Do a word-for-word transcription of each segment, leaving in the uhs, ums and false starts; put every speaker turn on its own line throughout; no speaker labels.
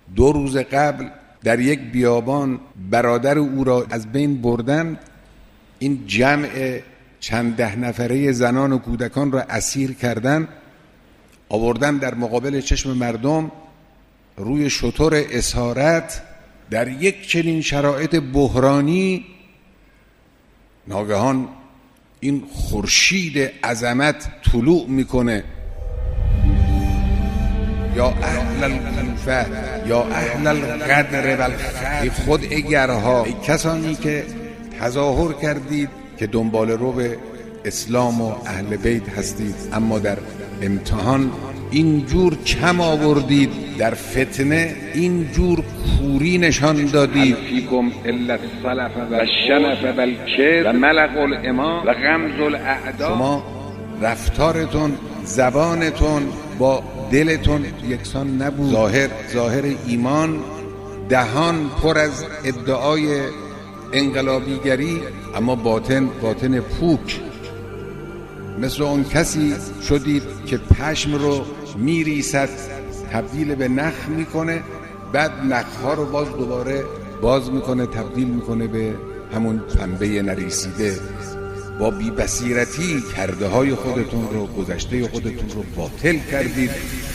دو روز قبل در یک بیابان برادر او را از بین بردند. این جمع چند ده نفره زنان و کودکان را اسیر کردند، آوردن در مقابل چشم مردم روی شتر اسارت. در یک چنین شرایط بحرانی ناگهان این خورشید عظمت طلوع میکنه. یا اهل الکوفه یا اهل القدر و الخیر، ای خوداگرها، ای کسانی که تظاهر کردید که دنبال رو به اسلام و اهل بیت هستید، اما در امتحان اینجور کم آوردید، در فتنه اینجور کوری نشان دادید.
فیکم الا السلف و الشنف و الکبر و ملق الامام و غمز الاعدا.
شما رفتارتون، زبانتون با دلتون یکسان نبود. ظاهر ظاهر ایمان، دهان پر از ادعای انقلابیگری، اما باطن باطن پوک. مثل اون کسی شدید که پشم رو میریسد تبدیل به نخ میکنه، بعد نخها رو باز دوباره باز میکنه تبدیل میکنه به همون پنبه نریسیده. با بی‌بصیرتی کرده های خودتون رو، گذشته خودتون رو باطل کردید.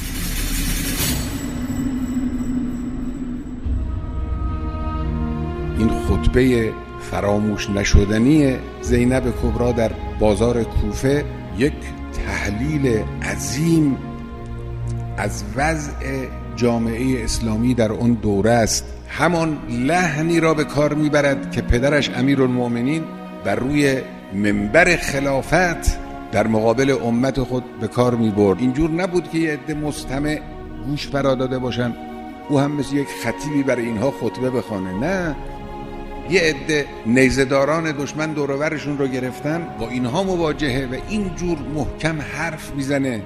این خطبه فراموش نشدنی زینب کبری در بازار کوفه یک تحلیل عظیم از وضع جامعه اسلامی در اون دوره است. همان لحنی را به کار میبرد که پدرش امیرالمؤمنین بر روی منبر خلافت در مقابل امت خود به کار میبرد. اینجور نبود که یه عده مستمع گوش فرا داده باشن، او هم مثل یک خطیبی برای اینها خطبه بخوانه. نه، یه عده نیزه‌داران دشمن دور و برشون رو گرفتن، با اینها مواجهه و اینجور محکم حرف میزنه.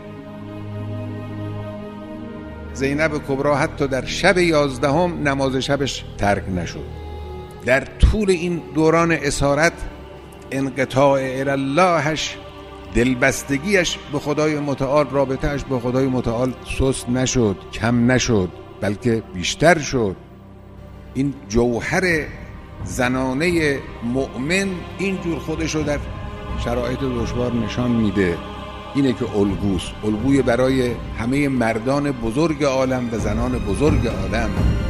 زینب کبری حتی در شب یازدهم نماز شبش ترک نشد. در طول این دوران اسارت انقطاع الاللهش، دلبستگیش به خدای متعال، رابطهش به خدای متعال سست نشد، کم نشد، بلکه بیشتر شد. این جوهر زنانه مؤمن اینجور خودش رو در شرایط دشوار نشان میده. اینه که الگوست، الگوی برای همه مردان بزرگ عالم و زنان بزرگ عالم.